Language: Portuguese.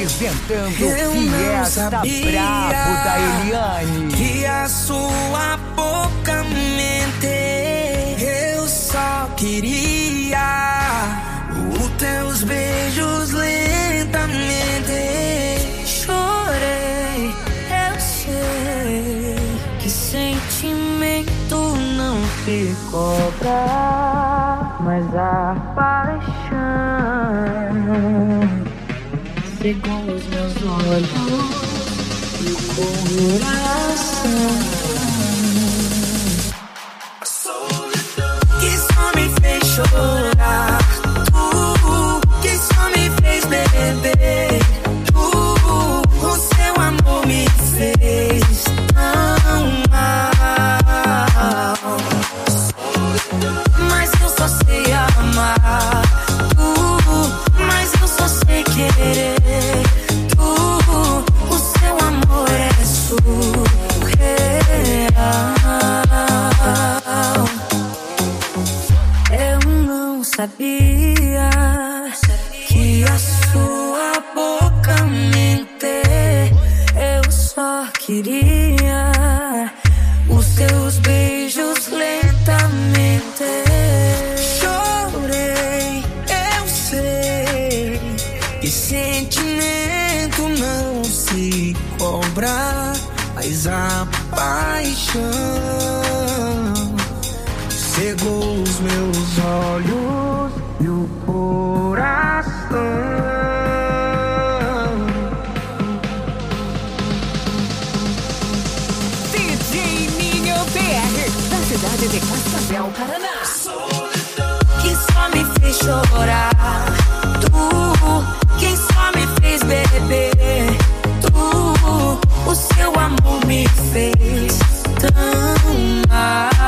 Apresentando Fiesta Brabo da Eliane. Que a sua boca mente, eu só queria os teus beijos lentamente. Chorei, eu sei que sentimento não se cobra, mas a paixão cegou os meus olhos e o coração. Que só me fez chorar, tu que só me fez beber, o seu amor me fez tão mal. Mas eu só sei amar, mas eu só sei querer. O seu amor é surreal. Eu não sabia que a sua boca mente, eu só queria os seus beijos lentamente. Chorei, eu sei que sentimento não se cobra, mas a paixão cegou os meus olhos e o coração. DJ Ninho BR, da cidade de Cascavel, Paraná. Que só me fez chorar, tu que só me fez beber, tu o seu amor me fez tão mal.